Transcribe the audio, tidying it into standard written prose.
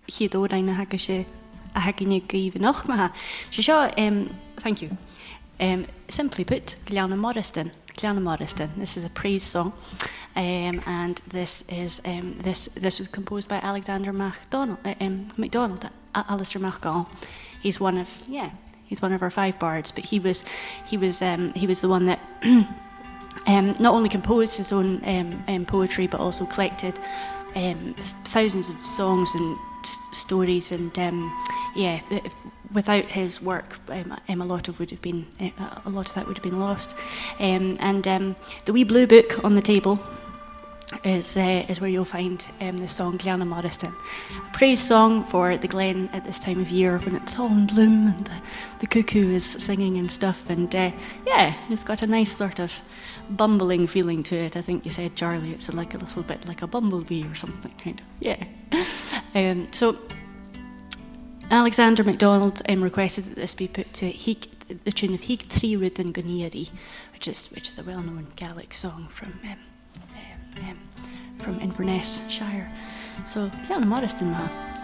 Chiadórain na haga sé a haginne gríomh nach maha. So seo, thank you. Simply put, Gleanna Morriston. Gleanna Morriston. This is a praise song, and this was composed by Alexander MacDonald. Alistair MacGall. He's one of our 5 bards, but he was the one that not only composed his own poetry, but also collected thousands of songs and stories, and without his work, a lot of that would have been lost. The wee blue book on the table is where you'll find the song Gleanna Morriston, a praise song for the glen at this time of year when it's all in bloom and the cuckoo is singing and stuff, and it's got a nice sort of bumbling feeling to it. I think you said, Charlie, it's like a little bit like a bumblebee or something, kind of. So Alexander MacDonald requested that this be put to the tune of Hiig Trí Rudan Gunneary, which is a well-known Gaelic song from Inverness Shire. So Gleanna Morriston, man.